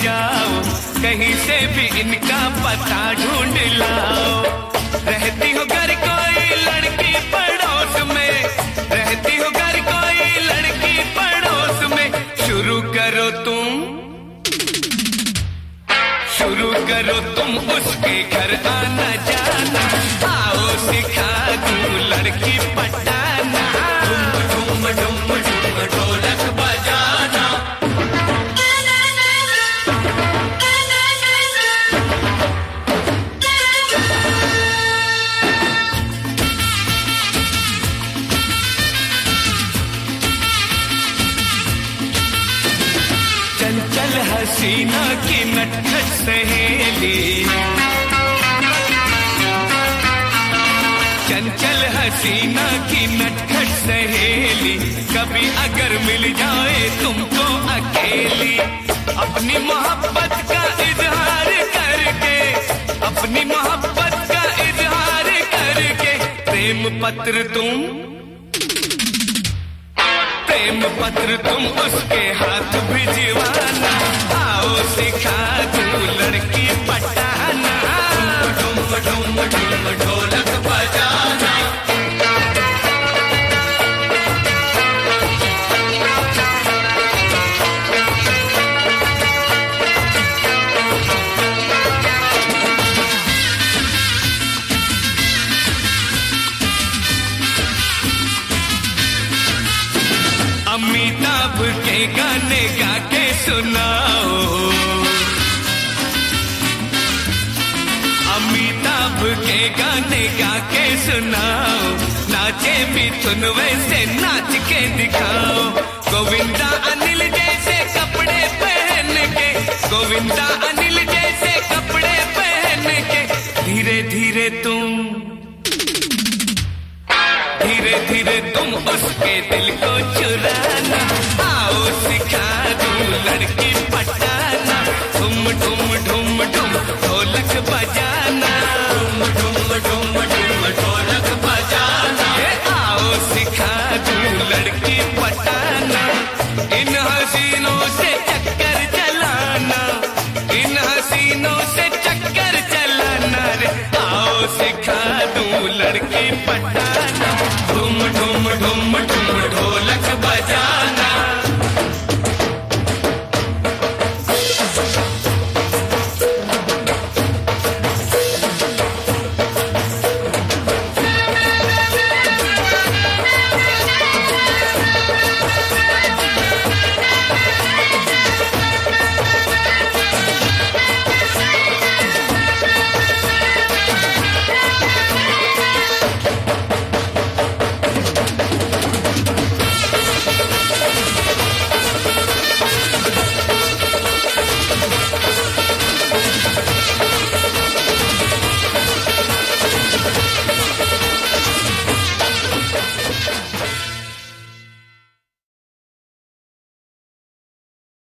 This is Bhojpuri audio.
जाओ, कहीं से भी इनका पता ढूंढ लाओ। रहती हो घर कोई लड़की पड़ोस में, रहती हो घर कोई लड़की पड़ोस में, शुरू करो तुम उसके घर आना जाना। आओ सिखा दूं लड़की पटाना, ढूम ढूम ढूम ढूम ढोलक बजाना। चंचल हसीना की नटखट सहेली, चंचल हसीना की नटखट सहेली, कभी अगर मिल जाए तुमको अकेली, अपनी मोहब्बत का इजहार करके, अपनी मोहब्बत का इजहार करके, प्रेम पत्र तुम उसके हाथ भिजवाना। आओ सिखा दूं लड़की पटाना, ढूम ढूम ढूम ढोलक बजाना। अमिताभ के गाने गा के सुनाओ, अमिताभ के गाने गा के सुनाओ, नाचे मिथुन वैसे नाच के दिखाओ। गोविंदा अनिल जैसे कपड़े पहन के, गोविंदा अनिल जैसे कपड़े पहन के, धीरे धीरे तुम उसके दिल को चुराना। आओ सिखा दूं लड़की पटाना, ढूम ढूम ढूम ढूम